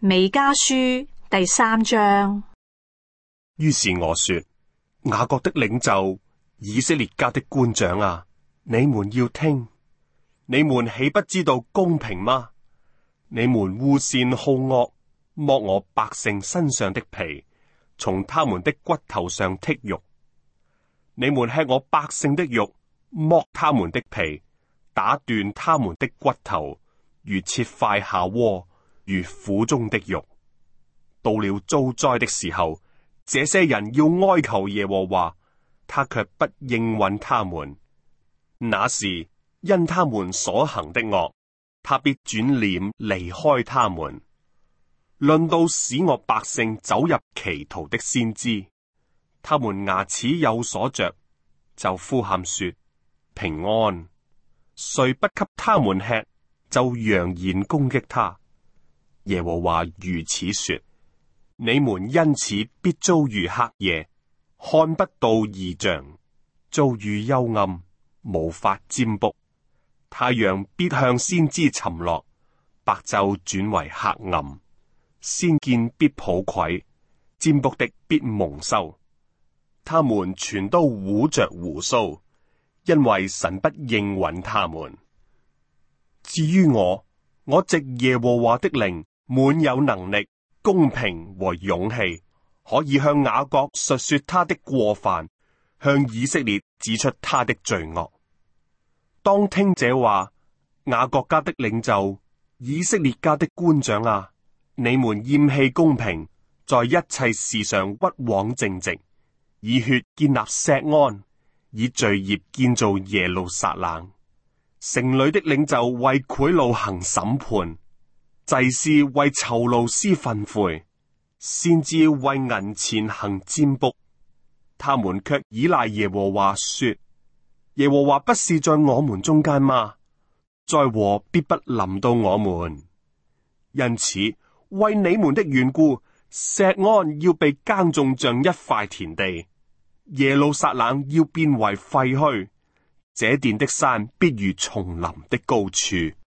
彌迦書第3章。 於是我說：雅各的領袖，以色列家的官長啊，你們要聽！你們豈不知道公平嗎？你們惡善好惡，剝我百姓身上的皮，從他們的骨頭上剔肉。你們吃我百姓的肉，剝他們的皮，打斷他們的骨頭，如切塊下鍋，如腹中的肉。到了遭災的時候，這些人要哀求耶和華，他卻不應允他們。那時因他們所行的惡，他必轉臉離開他們。論到使我百姓走入歧途的先知，他們牙齒有所着，就呼喊說平安。誰不給他們吃，就揚言攻擊他。耶和華如此說：你們因此必遭遇黑夜，看不到異象，遭遇幽暗，無法占卜。太陽必向先知沉落，白晝轉為黑暗。先見必抱愧，占卜的必蒙羞。他們全都捂着鬍鬚，因為神不應允他們。至於我藉耶和華的靈，滿有能力、公平和勇氣，可以向雅各述說他的過犯，向以色列指出他的罪惡。當聽這話，雅各家的領袖，以色列家的官長啊，你們厭棄公平，在一切事上屈枉正直，以血建立錫安，以罪孽建造耶路撒冷。城裏的領袖為賄賂行審判，祭司為酬勞施訓誨，先知為銀錢行占卜。他們卻倚賴耶和華說：耶和華不是在我們中間嗎？災禍必不臨到我們。因此，為你們的緣故，錫安要被耕種像一塊田地，耶路撒冷要變為廢墟，這殿的山必如叢林的高處。